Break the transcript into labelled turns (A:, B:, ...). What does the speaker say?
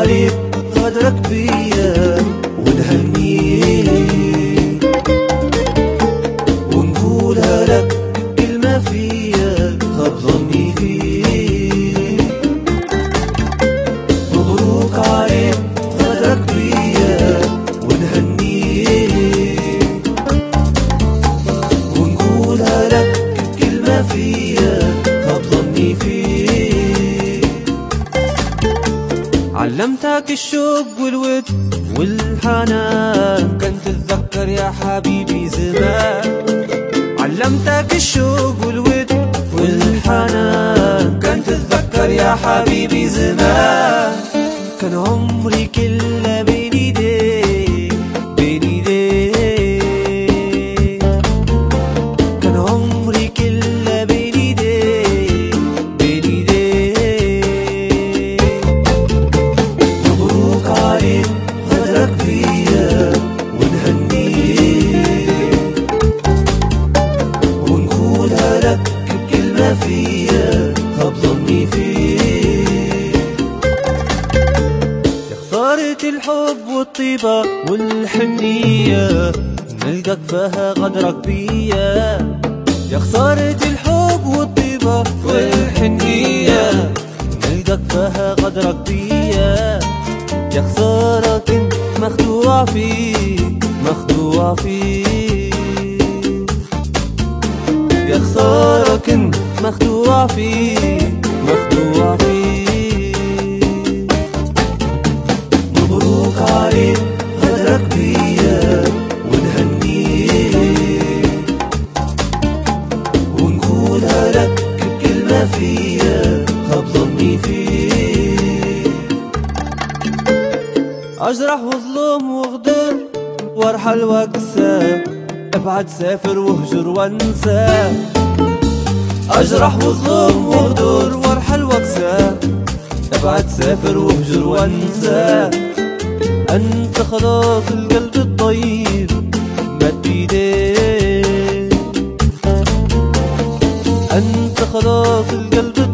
A: عليك غدرك بيا ونهنيك ونقولها لك كلمة فيا خاب ظني فيك. مبروك عليك غدرك بيا ونهنيك ونقولها لك كلمة فيا خاب ظني فيك. علمتك الشوق والود والحنان كنت تتذكر يا حبيبي زمان. علمتك الشوق والود والحنان كنت تتذكر يا حبيبي زمان. كان عمري كله بين ايديك بين ايديك. كان عمري كله بين ايديك بين ايديك. مبروك عليك غدرك بيا ونهنيك ونقولها لك كلمة فيا خاب ظني فيك. يا خسارة الحب والطيبة والحنية نلقاك فيها غدرك بيا. يا خسارة الحب والطيبة والحنية نلقاك فيها غدرك بيا. يا خسارة كنت مخدوع فيك مخدوع فيك. يا خسارة كنت مخدوع فيك مخدوع فيك. مبروك عليك غدرك بيا ونهنيك ونقولها لك كلمة فيا خاب ظني فيك. أجرح وظلم وغدر وارحل واقسى ابعد سافر واهجر وانسى. أجرح وظلم وغدر وارحل واقسى ابعد سافر واهجر وانسى. انت خلاص القلب الطيب مد ايديك. انت خلاص القلب